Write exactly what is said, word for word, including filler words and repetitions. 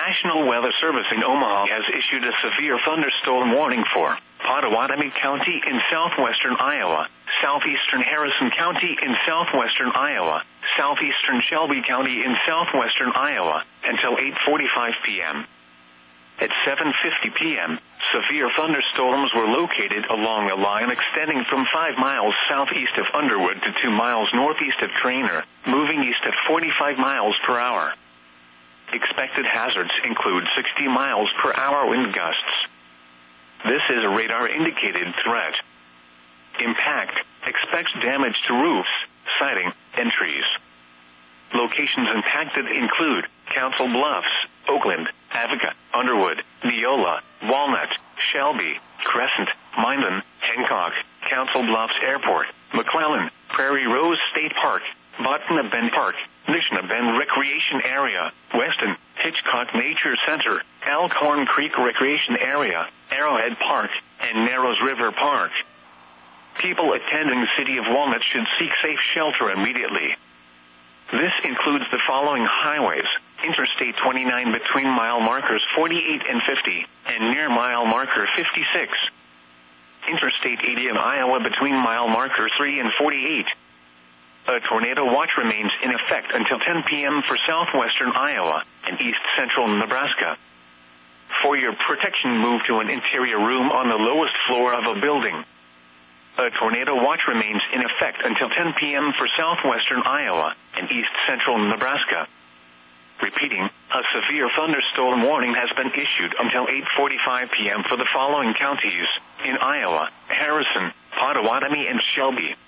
National Weather Service in Omaha has issued a severe thunderstorm warning for Pottawatomie County in southwestern Iowa, southeastern Harrison County in southwestern Iowa, southeastern Shelby County in southwestern Iowa, until eight forty-five p.m. At seven fifty p.m., severe thunderstorms were located along a line extending from five miles southeast of Underwood to two miles northeast of Trainer, moving east at forty-five miles per hour. Expected hazards include sixty miles per hour wind gusts. This is a radar-indicated threat. Impact expects damage to roofs, siding, and trees. Locations impacted include Council Bluffs, Oakland, Avica, Underwood, Neola, Walnut, Shelby, Crescent, Minden, Hancock, Council Bluffs Airport, McClellan, Prairie Rose State Park, Botana Bend Park, Nishna Bend Recreation Area, Weston, Hitchcock Nature Center, Elkhorn Creek Recreation Area, Arrowhead Park, and Narrows River Park. People attending the city of Walnut should seek safe shelter immediately. This includes the following highways: Interstate twenty-nine between mile markers forty-eight and fifty, and near mile marker fifty-six. Interstate eighty in Iowa between mile marker three and forty-eight. A tornado watch remains in effect until ten p.m. for southwestern Iowa and east central Nebraska. For your protection, move to an interior room on the lowest floor of a building. A tornado watch remains in effect until ten p.m. for southwestern Iowa and east central Nebraska. Repeating, a severe thunderstorm warning has been issued until eight forty-five p.m. for the following counties in Iowa: Harrison, Pottawatomie, and Shelby.